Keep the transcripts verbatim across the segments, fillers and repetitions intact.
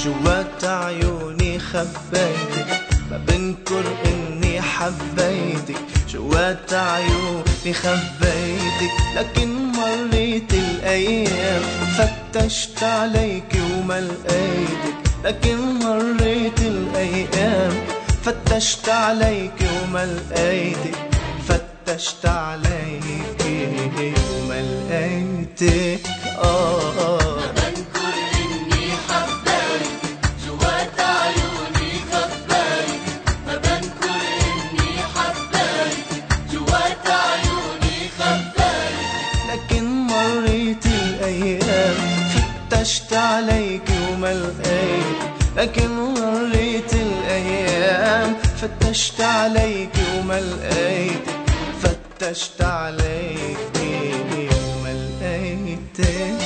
جوات عيوني خبيتك، ما بنكر اني حبيتك. جوات عيوني خبيتك، لكن مريت الايام فتشت عليك وما لقيتك. لكن مريت الايام فتشت عليك وما لقيتك. فتشت عليك وما لقيتك. آه ما بنكر إني حبيتك، جوات عيوني خبيتك. ما بنكر إني حبيتك، جوات عيوني خبيتك. لكن مريت الأيام فتشت عليك وما لقيتك. لكن مريت الأيام فتشت عليك وما لقيتك. فتشت عليك وما لقيتك.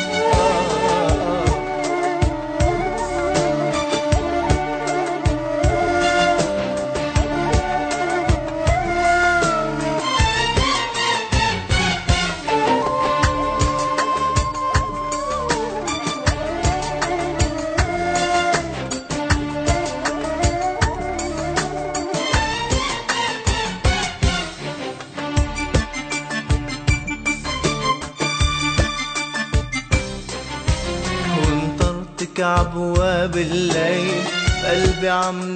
وانطرتك عبواب الليل، قلبي عم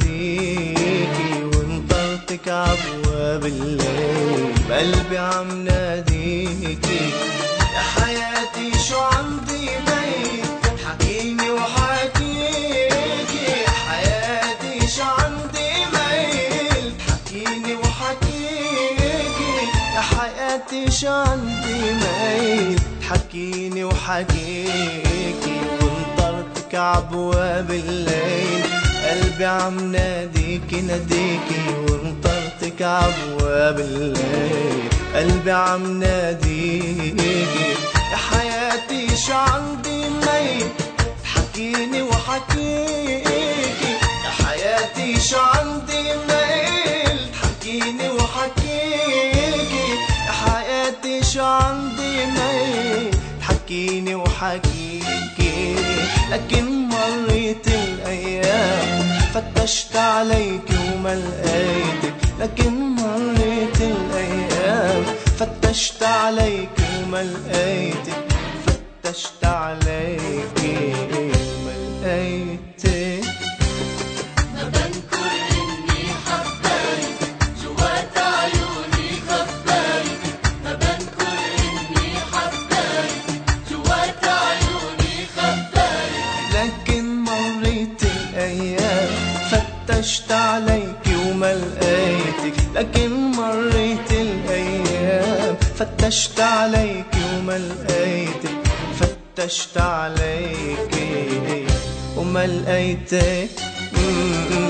ناديكي. وانطرتك عبواب الليل، قلبي عم ناديكي. يا حياتي شو عندي بيت، حكيني وحكيكي. يا حياتي شو عندي ميل، حكيني وحكيكي. يا حياتي شو عندي ميل، حكيني وحكيكي. وانطرتك عبواب الليل، قلبي عم ناديكي ناديكي. وانطرتك عبواب الليل، قلبي عم ناديكي. يا حياتي شو عندي ميل، حكيني وحكيكي. يا حياتي شو عندي ميل، حكيني وحكيكي. يا حياتي شو عندي ميل، حكيني وحكيكي. لكن مريت الأيام فتشت عليك وما لقيتك. لكن مريت الأيام فتشت عليك وما لقيتك. فتشت عليك وما لقيتك. ما بنكر إني حبيتك، جوات عيوني خبيتك. ما بنكر إني حبيتك، جوات عيوني خبيتك. لكن مريت الأيام فتشت عليك وما لقيتك. لكن مريت الأيام فتشت عليك وما لقيتك. فتشت عليك وما لقيتك.